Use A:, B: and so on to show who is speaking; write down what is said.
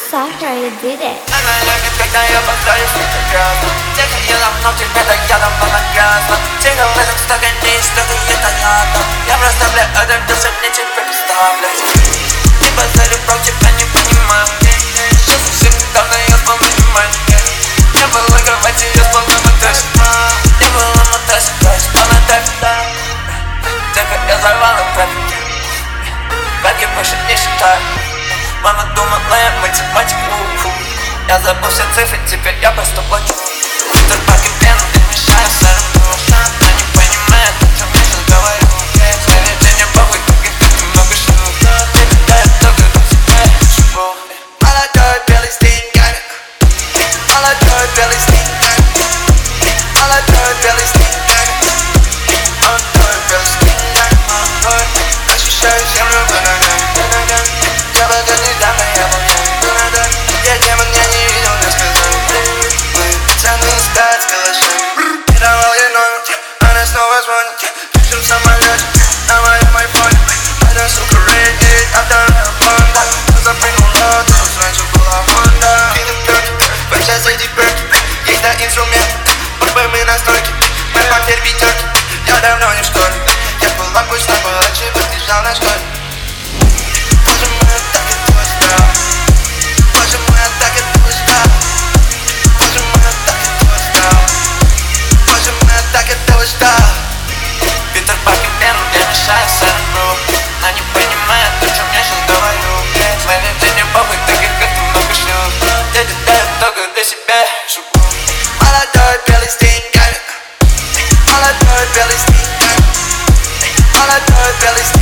A: Sasha, you did it.
B: Она любит, когда я пытаюсь это грязно. Тихо и давно тебе-то ядом моногазно. Тихо в этом стакане истории ядом. Я просто для этого даже мне тебя представлять. Не базарю против, я не понимаю. Что совсем недавно я спал на внимание. Не было кровати, я спал на матрасе. Не было матрасе, я спал на трафике. Тихо я взорвал на трафике. Как я больше не считаю. Мама думала, я математик, я забыл все цифры, теперь я просто плачу. Ветер по кипену, ты мешаешь сорву. Я не понимаю, о чем я сейчас говорю. Смотри, ты не похуй, как и ты много шлюх. Тебе дает только до себя живу. Молодой белый с деньгами. Молодой белый с деньгами. Молодой белый с деньгами. Молодой белый с деньгами. Ощущаю землю под ногами. Я пока недавно, я был пьян. Я демон, я не видел, мне сказали. Мои пацаны спят с калашами. Не давал ей номер, она снова звонит. Пишем в самолете, на моем айфоне. Эта сука рейдит, а вторая банда. Запрыгнула, тут раньше была Honda. Виды перки, сейчас эти перки. Есть на инструмент, мы настройки. Мы потерь пятерки, я давно не в школе. Я была пусть на палаче, подъезжал на школе. Боже мой, я так этого ждал. Боже мой, я так этого ждал. Боже мой, я так этого ждал. Боже мой, я так этого ждал. Ветер по кипену, я мешаю сорву. Она не понимает, о чем я сейчас говорю. Смотри, ты не похуй, так и как ты много шлюх. Я даю только для себя живу. Молодой белый с деньгами. Молодой белый с деньгами. Молодой белый с деньгами.